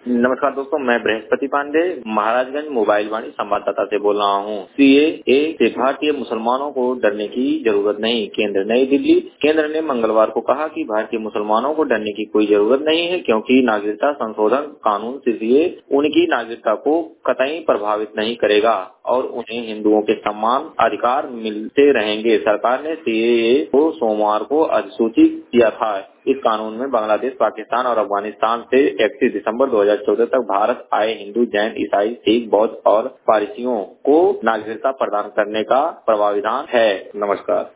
नमस्कार दोस्तों, मैं बृहस्पति पांडे महाराजगंज मोबाइल वाणी संवाददाता से बोल रहा हूँ। सीएए से भारतीय मुसलमानों को डरने की जरूरत नहीं। केंद्र, नई दिल्ली। केंद्र ने मंगलवार को कहा कि भारतीय मुसलमानों को डरने की कोई जरूरत नहीं है, क्योंकि नागरिकता संशोधन कानून सीएए उनकी नागरिकता को कतई प्रभावित नहीं करेगा और उन्हें हिंदुओं के समान अधिकार मिलते रहेंगे। सरकार ने सीएए को सोमवार को अधिसूचित किया था। इस कानून में बांग्लादेश, पाकिस्तान और अफगानिस्तान से 31 दिसंबर 2014 तक भारत आए हिंदू, जैन, ईसाई, सिख, बौद्ध और पारसियों को नागरिकता प्रदान करने का प्रावधान है। नमस्कार।